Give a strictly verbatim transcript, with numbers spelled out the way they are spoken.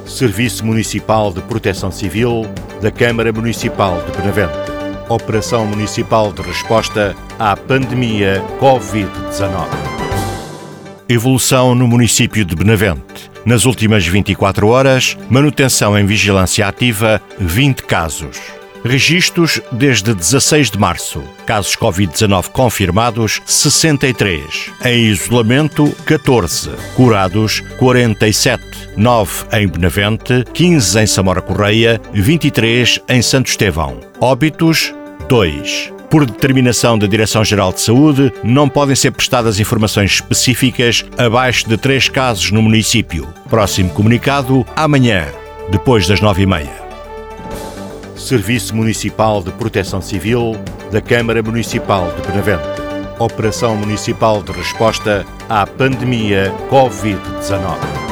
Serviço Municipal de Proteção Civil da Câmara Municipal de Benavente. Operação Municipal de Resposta à Pandemia covid dezanove. Evolução no município de Benavente. Nas últimas vinte e quatro horas, manutenção em vigilância ativa, vinte casos. Registros desde dezasseis de março. Casos covid dezanove confirmados, sessenta e três. Em isolamento, catorze. Curados, quarenta e sete. nove em Benavente, quinze em Samora Correia, vinte e três em Santo Estevão. Óbitos, dois. Por determinação da Direção-Geral de Saúde, não podem ser prestadas informações específicas abaixo de três casos no município. Próximo comunicado, amanhã, depois das nove e meia. Serviço Municipal de Proteção Civil da Câmara Municipal de Benavente. Operação Municipal de Resposta à Pandemia covid dezanove.